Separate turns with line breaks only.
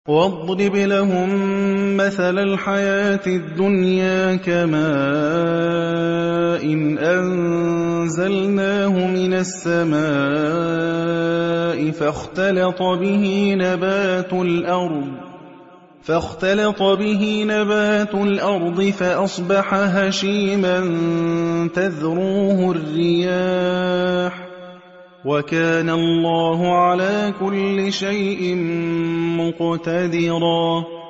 وَاضْرِبْ لَهُم مَّثَلَ الْحَيَاةِ الدُّنْيَا كَمَاءٍ أَنزَلْنَاهُ مِنَ السَّمَاءِ فاختلط به نبات الأرض فأصبح هشيما تذروه الرياح ۗ وَكَانَ اللَّهُ عَلَىٰ كُلِّ شَيْءٍ مُّقْتَدِرًا